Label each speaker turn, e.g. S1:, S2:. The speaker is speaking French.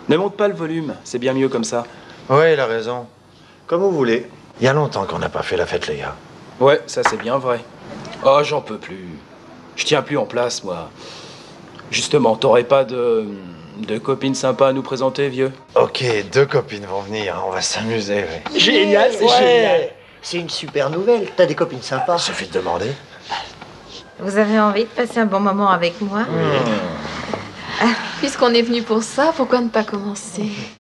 S1: Ne monte pas le volume, c'est bien mieux comme ça.
S2: Ouais, il a raison. Comme vous voulez. Il y a longtemps qu'on n'a pas fait la fête, les gars.
S1: Ouais, ça c'est bien vrai. Oh, j'en peux plus. Je tiens plus en place, moi. Justement, t'aurais pas de copines sympas à nous présenter, vieux?
S2: Ok, 2 copines vont venir, on va s'amuser, ouais.
S3: Génial, c'est génial. C'est une super nouvelle. T'as des copines sympas.
S2: Il suffit de demander.
S4: Vous avez envie de passer un bon moment avec moi?
S5: Puisqu'on est venu pour ça, pourquoi ne pas commencer?